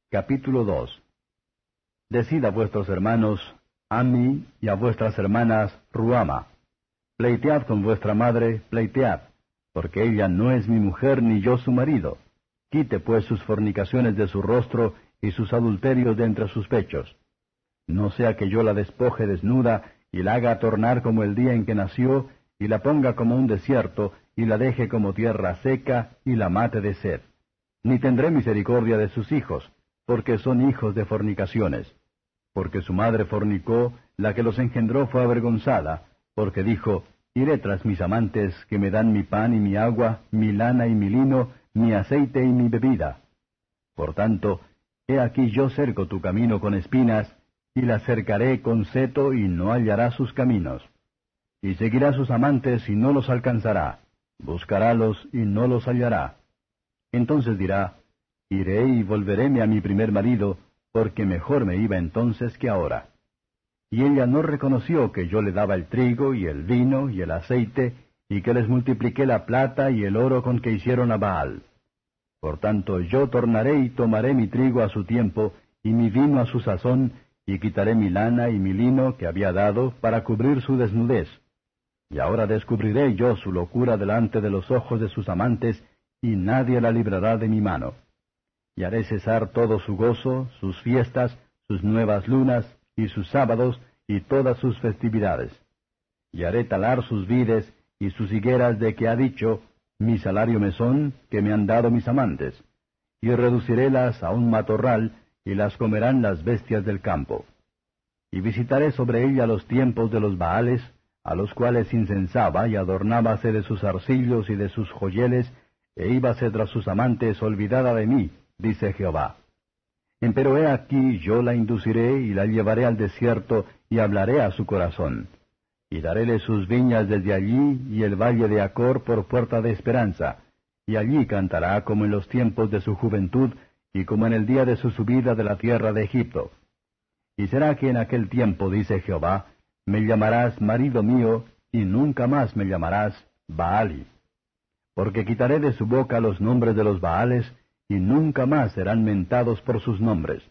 Capítulo 2. Decid a vuestros hermanos, Ami, y a vuestras hermanas, Ruama. Pleitead con vuestra madre, pleitead, porque ella no es mi mujer ni yo su marido. Quite pues sus fornicaciones de su rostro y sus adulterios de entre sus pechos. No sea que yo la despoje desnuda y la haga tornar como el día en que nació, y la ponga como un desierto, y la deje como tierra seca, y la mate de sed. Ni tendré misericordia de sus hijos, porque son hijos de fornicaciones. Porque su madre fornicó, la que los engendró fue avergonzada, porque dijo, iré tras mis amantes, que me dan mi pan y mi agua, mi lana y mi lino, mi aceite y mi bebida. Por tanto, he aquí yo cerco tu camino con espinas, y la cercaré con seto, y no hallará sus caminos. Y seguirá sus amantes, y no los alcanzará. Buscarálos, y no los hallará. Entonces dirá, iré y volveréme a mi primer marido, porque mejor me iba entonces que ahora. Y ella no reconoció que yo le daba el trigo, y el vino, y el aceite, y que les multipliqué la plata y el oro con que hicieron a Baal. Por tanto yo tornaré y tomaré mi trigo a su tiempo, y mi vino a su sazón, y quitaré mi lana y mi lino que había dado, para cubrir su desnudez. Y ahora descubriré yo su locura delante de los ojos de sus amantes, y nadie la librará de mi mano. Y haré cesar todo su gozo, sus fiestas, sus nuevas lunas, y sus sábados, y todas sus festividades. Y haré talar sus vides, y sus higueras de que ha dicho, mi salario me son, que me han dado mis amantes. Y reducirélas a un matorral, y las comerán las bestias del campo. Y visitaré sobre ella los tiempos de los Baales, a los cuales incensaba y adornábase de sus arcillos y de sus joyeles, e íbase tras sus amantes olvidada de mí, dice Jehová. Empero he aquí yo la induciré y la llevaré al desierto, y hablaré a su corazón. Y daréle sus viñas desde allí, y el valle de Acor por puerta de esperanza, y allí cantará como en los tiempos de su juventud, y como en el día de su subida de la tierra de Egipto. Y será que en aquel tiempo, dice Jehová, me llamarás marido mío, y nunca más me llamarás Baali. Porque quitaré de su boca los nombres de los Baales, y nunca más serán mentados por sus nombres.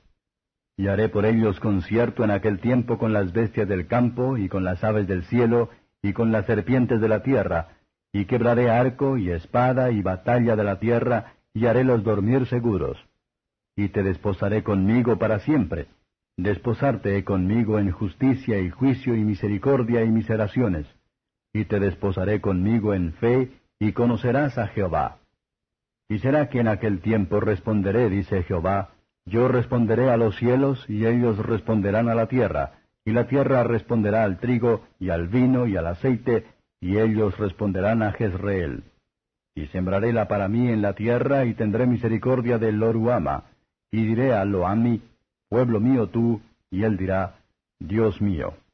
Y haré por ellos concierto en aquel tiempo con las bestias del campo, y con las aves del cielo, y con las serpientes de la tierra, y quebraré arco, y espada, y batalla de la tierra, y harélos dormir seguros. Y te desposaré conmigo para siempre. Desposarte he conmigo en justicia y juicio y misericordia y miseraciones. Y te desposaré conmigo en fe, y conocerás a Jehová. Y será que en aquel tiempo responderé, dice Jehová, yo responderé a los cielos, y ellos responderán a la tierra, y la tierra responderá al trigo, y al vino, y al aceite, y ellos responderán a Jezreel. Y sembraréla para mí en la tierra, y tendré misericordia de Loruama, y diré a Loami, pueblo mío tú, y él dirá, Dios mío.